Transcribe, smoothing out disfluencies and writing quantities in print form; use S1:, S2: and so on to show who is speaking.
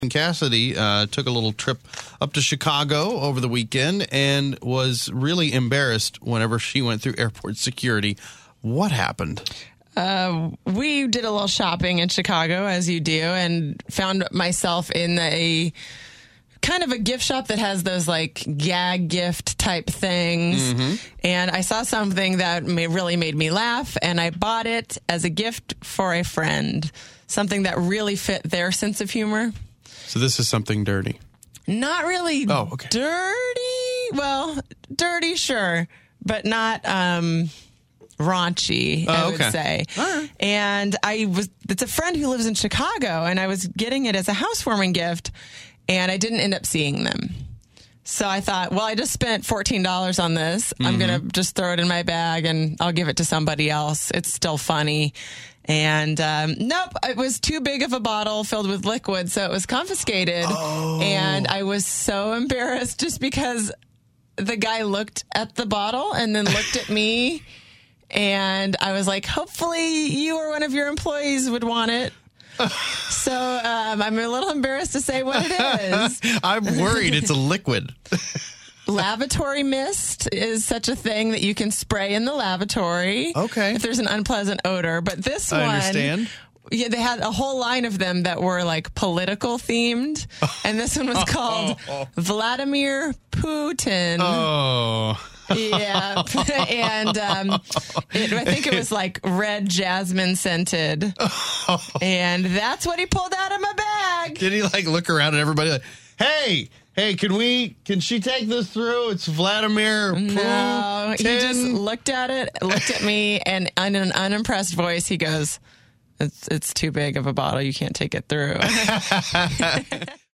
S1: Cassidy took a little trip up to Chicago over the weekend and was really embarrassed whenever she went through airport security. What happened?
S2: We did a little shopping in Chicago, as you do, and found myself in a kind of a gift shop that has those like gag gift type things. Mm-hmm. And I saw something that really made me laugh, and I bought it as a gift for a friend. Something that really fit their sense of humor.
S1: So this is something dirty.
S2: Not really dirty. Well, dirty, sure, but not raunchy, I would say.
S1: All right.
S2: And it's a friend who lives in Chicago, and I was getting it as a housewarming gift, and I didn't end up seeing them. So I thought, well, I just spent $14 on this. Mm-hmm. I'm going to just throw it in my bag, and I'll give it to somebody else. It's still funny. And nope, it was too big of a bottle filled with liquid, so it was confiscated. Oh. And I was so embarrassed just because the guy looked at the bottle and then looked at me. And I was like, hopefully you or one of your employees would want it. So I'm a little embarrassed to say what it is.
S1: I'm worried it's a liquid.
S2: Lavatory mist is such a thing that you can spray in the lavatory.
S1: Okay.
S2: If there's an unpleasant odor. But this one...
S1: I understand.
S2: Yeah, they had a whole line of them that were like political themed. And this one was called Vladimir Putin.
S1: Oh.
S2: Yeah. And I think it was like red jasmine scented. And that's what he pulled out of my bag.
S1: Did he like look around at everybody like, hey, can she take this through? It's Vladimir Putin.
S2: No, he just looked at it, looked at me, and in an unimpressed voice, he goes, it's too big of a bottle. You can't take it through.